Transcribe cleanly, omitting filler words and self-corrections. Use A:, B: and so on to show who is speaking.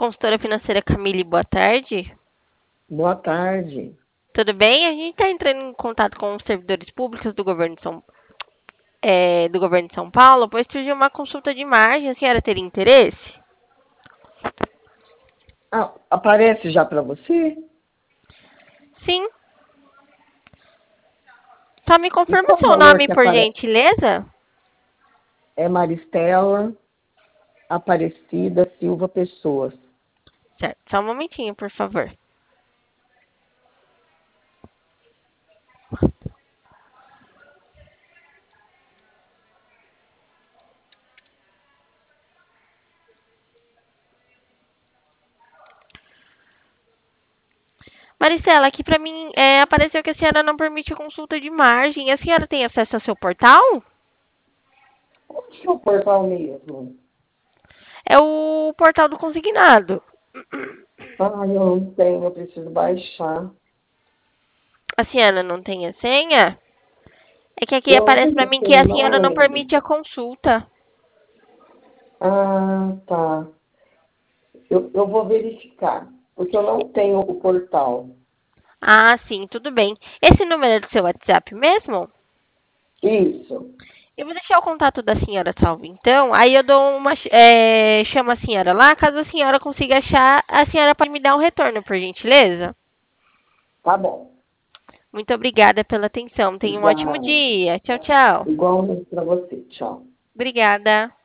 A: Consultora financeira Camille, boa tarde.
B: Boa tarde.
A: Tudo bem? A gente está entrando em contato com os servidores públicos do governo de São Paulo, pois surgiu uma consulta de margem. A senhora teria interesse?
B: Ah, aparece já para você?
A: Sim. Só me
B: E
A: confirma o
B: qual o
A: seu
B: valor
A: nome,
B: que
A: por
B: aparece?
A: gentileza?
B: É Maristela Aparecida Silva Pessoas.
A: Certo. Só um momentinho, por favor. Maricela, aqui para mim apareceu que a senhora não permite a consulta de margem. A senhora tem acesso ao seu portal?
B: Onde que é o portal mesmo?
A: É o portal do consignado.
B: Ah, eu não tenho, eu preciso baixar.
A: A senhora não tem a senha? É que aqui
B: Eu não
A: aparece
B: tenho
A: para mim que a
B: assim, não
A: senhora não
B: lembro.
A: permite a consulta.
B: Ah, tá. Eu vou verificar, porque eu não tenho o portal.
A: Ah, sim, tudo bem. Esse número é do seu WhatsApp mesmo?
B: Isso.
A: Eu vou deixar o contato da senhora salvo, então. Aí eu dou chamo a senhora lá. Caso a senhora consiga achar, a senhora pode me dar um retorno, por gentileza?
B: Tá bom.
A: Muito obrigada pela atenção. Tenha um ótimo
B: Obrigada.
A: dia. Tchau, tchau.
B: Igualmente para você. Tchau.
A: Obrigada.